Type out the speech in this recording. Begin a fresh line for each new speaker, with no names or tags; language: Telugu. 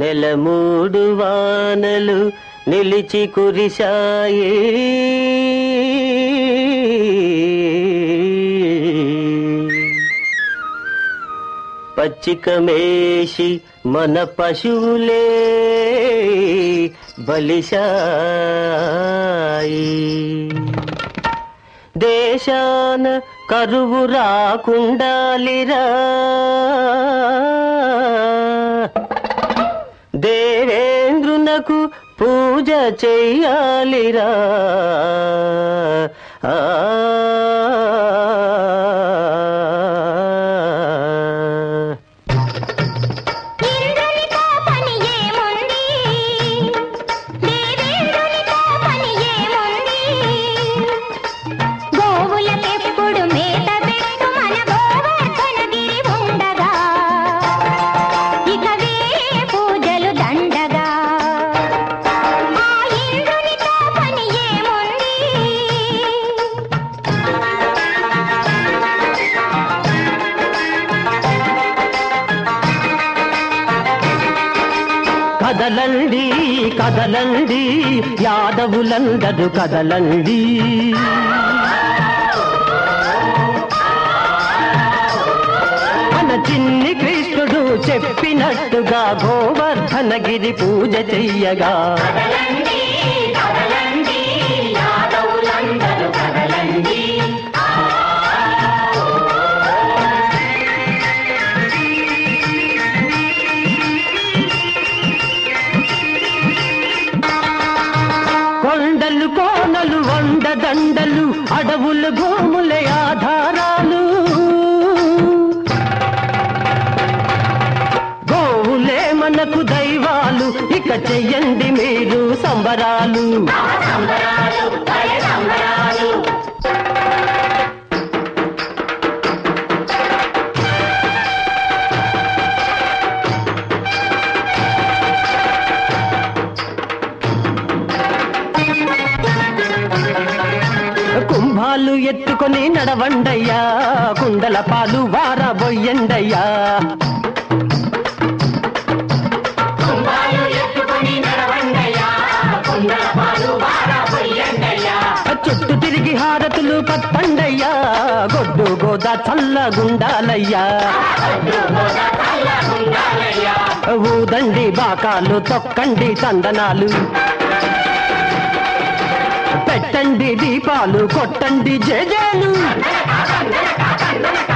నెల మూడు వానలు నిలిచి కురిశాయి, పచ్చిక మేషి మన పశువులే బలిశాయి. దేశాన కరువు రాకుండాలిరా, దేవేంద్రునకు పూజ చెయ్యాలిరా. కదలండి కదలండి యాదవులందరూ కదలండి, మన చిన్ని కృష్ణుడు చెప్పినట్టుగా గోవర్ధనగిరి పూజ చెయ్యగా. కొండలు కోనలు వండదండలు అడవులు భూములే ఆధారాలు, గోవులే మనకు దైవాలు, ఇక చెయ్యండి మీరు సంబరాలు. కుంభాలు ఎత్తుకొని నడవండయ్యా, కుండల పాలు వారబోయండయ్యా. చుట్టూ తిరిగి హారతులు పట్టండయ్యా, గొడ్డు గోద చల్లగుండాలయ్యా. ఊదండి బాకాలు, తొక్కండి తందనాలు, పెట్టండి దీపాలు, కొట్టండి జేజేలు.